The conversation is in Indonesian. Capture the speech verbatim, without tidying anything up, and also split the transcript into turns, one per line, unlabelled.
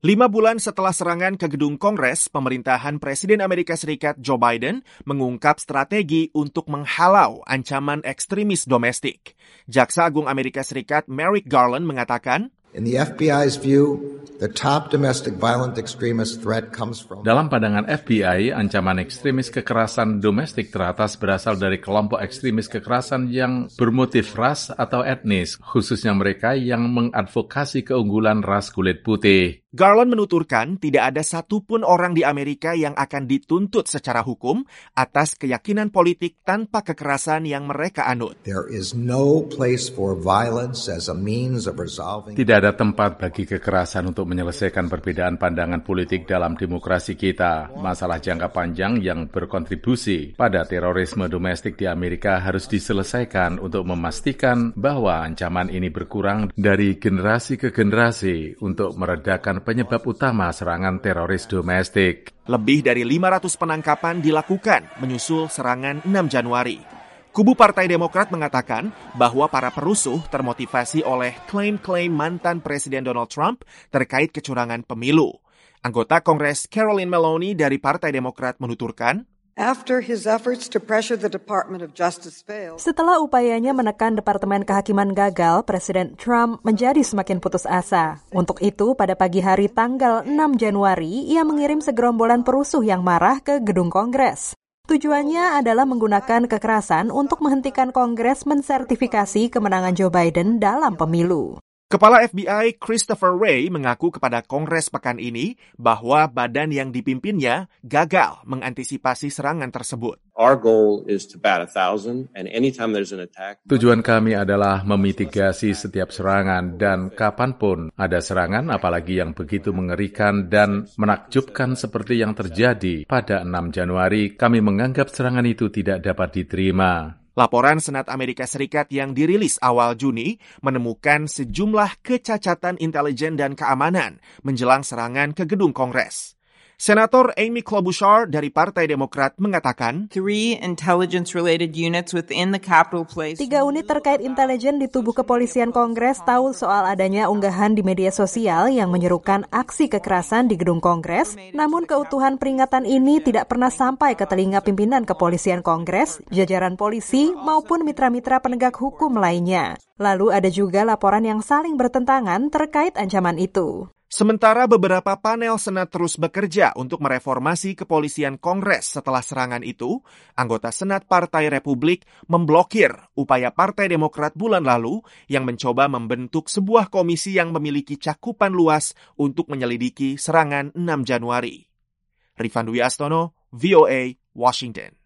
Lima bulan setelah serangan ke gedung Kongres, pemerintahan Presiden Amerika Serikat Joe Biden mengungkap strategi untuk menghalau ancaman ekstremis domestik. Jaksa Agung Amerika Serikat Merrick Garland mengatakan,
In the F B I's view, the top domestic violent extremist threat comes from...
Dalam pandangan F B I, ancaman ekstremis kekerasan domestik teratas berasal dari kelompok ekstremis kekerasan yang bermotif ras atau etnis, khususnya mereka yang mengadvokasi keunggulan ras kulit putih.
Garland menuturkan tidak ada satupun orang di Amerika yang akan dituntut secara hukum atas keyakinan politik tanpa kekerasan yang mereka anut.
There is no place for violence as a means of resolving...
Tidak ada tempat bagi kekerasan untuk menyelesaikan perbedaan pandangan politik dalam demokrasi kita. Masalah jangka panjang yang berkontribusi pada terorisme domestik di Amerika harus diselesaikan untuk memastikan bahwa ancaman ini berkurang dari generasi ke generasi untuk meredakan penyebab utama serangan teroris domestik.
Lebih dari lima ratus penangkapan dilakukan menyusul serangan enam Januari. Kubu Partai Demokrat mengatakan bahwa para perusuh termotivasi oleh klaim-klaim mantan Presiden Donald Trump terkait kecurangan pemilu. Anggota Kongres Carolyn Maloney dari Partai Demokrat menuturkan,
After his efforts to pressure the Department of Justice failed.
Setelah upayanya menekan Departemen Kehakiman gagal, Presiden Trump menjadi semakin putus asa. Untuk itu, pada pagi hari tanggal enam Januari, ia mengirim segerombolan perusuh yang marah ke gedung Kongres. Tujuannya adalah menggunakan kekerasan untuk menghentikan Kongres mensertifikasi kemenangan Joe Biden dalam pemilu.
Kepala F B I Christopher Wray mengaku kepada Kongres pekan ini bahwa badan yang dipimpinnya gagal mengantisipasi serangan tersebut.
Our goal is to bat a thousand, and anytime there's an attack...
Tujuan kami adalah memitigasi setiap serangan, dan kapanpun ada serangan, apalagi yang begitu mengerikan dan menakjubkan seperti yang terjadi pada enam Januari, kami menganggap serangan itu tidak dapat diterima.
Laporan Senat Amerika Serikat yang dirilis awal Juni menemukan sejumlah kecacatan intelijen dan keamanan menjelang serangan ke gedung Kongres. Senator Amy Klobuchar dari Partai Demokrat mengatakan,
Three intelligence-related units within the Capitol Police.
Tiga unit terkait intelijen di tubuh kepolisian Kongres tahu soal adanya unggahan di media sosial yang menyerukan aksi kekerasan di gedung Kongres, namun keutuhan peringatan ini tidak pernah sampai ke telinga pimpinan kepolisian Kongres, jajaran polisi, maupun mitra-mitra penegak hukum lainnya. Lalu ada juga laporan yang saling bertentangan terkait ancaman itu.
Sementara beberapa panel Senat terus bekerja untuk mereformasi kepolisian Kongres setelah serangan itu, anggota Senat Partai Republik memblokir upaya Partai Demokrat bulan lalu yang mencoba membentuk sebuah komisi yang memiliki cakupan luas untuk menyelidiki serangan enam Januari. Rifan Dwi Astono, V O A, Washington.